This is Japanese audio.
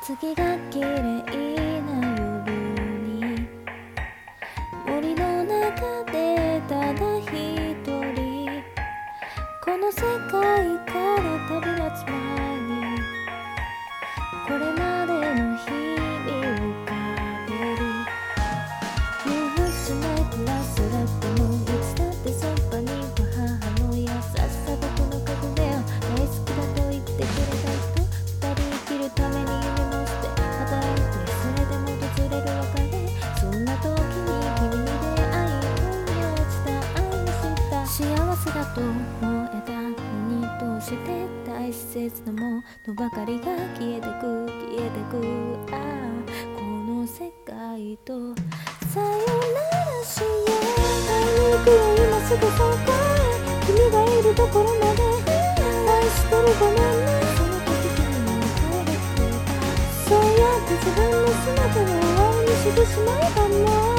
月が綺麗な夜に森の中でただ一人この世界から旅立つ前にこれまでの日々を浮かべる憂鬱じゃないからそれでもいつだってそばには母の優しさ僕の隠れを大好きだと言ってくれた人二人生きるために夢も捨て働いてそれでも訪れる別れそんな時に君に出会い本音を伝えました幸せだと思えたのにどうして大切なものばかりが消えてく消えてくああこの世界とさよならしよう会いに行くよ今すぐそこへ君がいるところまで愛してるごめんねその時君の声が聞こえたそうやって自分の全てを終わりにしてしまえばもう